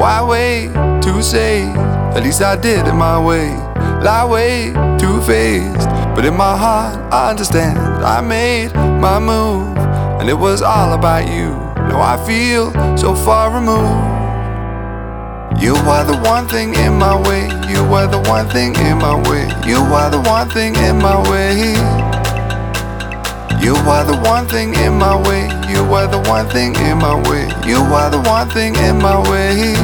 Why wait to say? At least I did it my way. Lie way too faced, but in my heart I understand. I made my move, and it was all about you. Now I feel so far removed. You are the one thing in my way. You are the one thing in my way. You are the one thing in my way. You are the one thing in my way. You are the one thing in my way. You are the one thing in my way.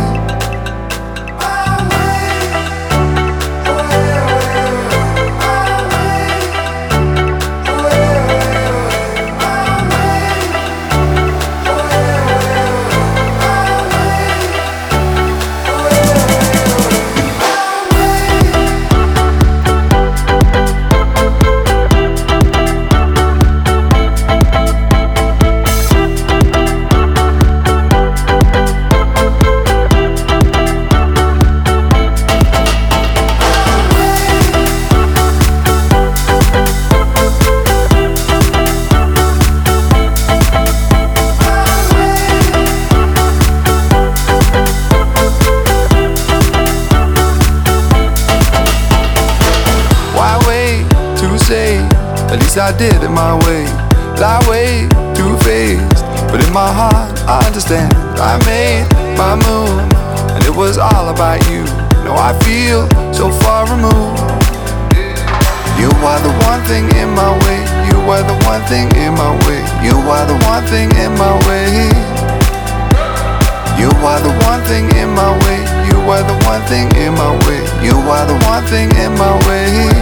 At least I did it my way. Lie way too faced, but in my heart I understand. I made my move, and it was all about you. Now I feel so far removed. You are the one thing in my way. You are the one thing in my way. You are the one thing in my way. You are the one thing in my way. You are the one thing in my way. You are the one thing in my way.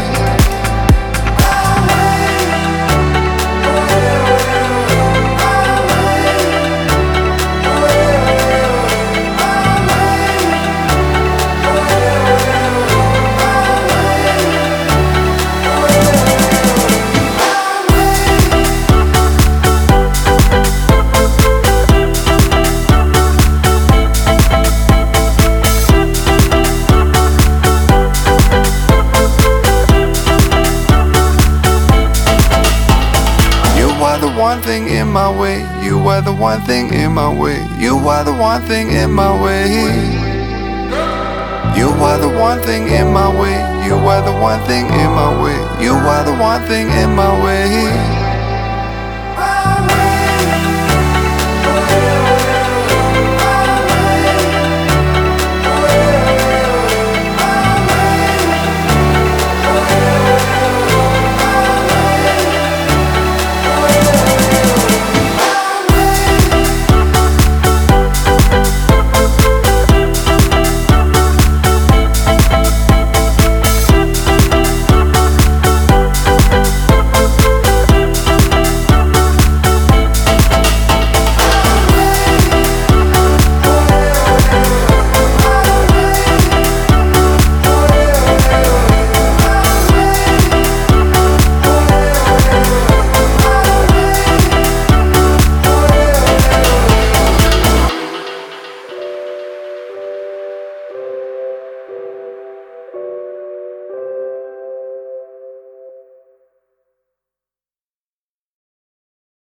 One thing in my way. You are the one thing in my way. You are the one thing in my way. You are the one thing in my way. You are the one thing in my way. You are the one thing in my way.